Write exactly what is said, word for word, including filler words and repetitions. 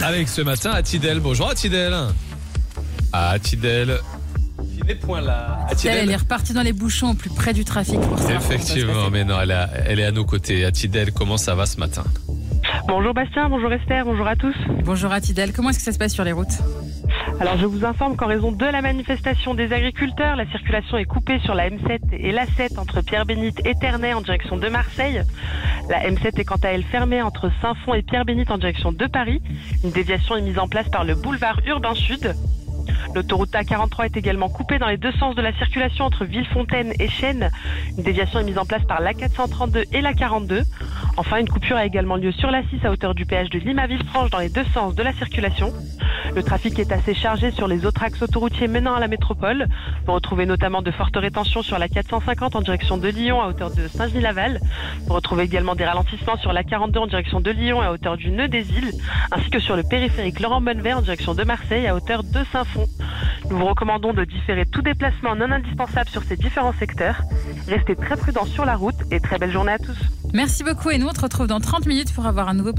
Avec ce matin Atidel. Bonjour Atidel. Atidel. Il n'est point là. Atidel, elle est repartie dans les bouchons au plus près du trafic pour ça. Effectivement, mais non, elle, a, elle est à nos côtés. Atidel, comment ça va ce matin? Bonjour Bastien, bonjour Esther, bonjour à tous. Bonjour Atidel, comment est-ce que ça se passe sur les routes? Alors je vous informe qu'en raison de la manifestation des agriculteurs, la circulation est coupée sur la M sept et l'A sept entre Pierre-Bénite et Ternay en direction de Marseille. La M sept est quant à elle fermée entre Saint-Fond et Pierre-Bénite en direction de Paris. Une déviation est mise en place par le boulevard Urbain Sud. L'autoroute A quarante-trois est également coupée dans les deux sens de la circulation entre Villefontaine et Chênes. Une déviation est mise en place par l'A quatre cent trente-deux et l'A quarante-deux. Enfin, une coupure a également lieu sur l'A six à hauteur du péage de Lime à Villefranche dans les deux sens de la circulation. Le trafic est assez chargé sur les autres axes autoroutiers menant à la métropole. Vous retrouvez notamment de fortes rétentions sur l'A quatre cent cinquante en direction de Lyon à hauteur de Saint-Genis-Laval. Vous retrouvez également des ralentissements sur l'A quarante-deux en direction de Lyon à hauteur du Nœud des Îles, ainsi que sur le périphérique Laurent-Bonnevet en direction de Marseille à hauteur de Saint-Fond. Nous vous recommandons de différer tout déplacement non indispensable sur ces différents secteurs. Restez très prudents sur la route et très belle journée à tous. Merci beaucoup et nous on te retrouve dans trente minutes pour avoir un nouveau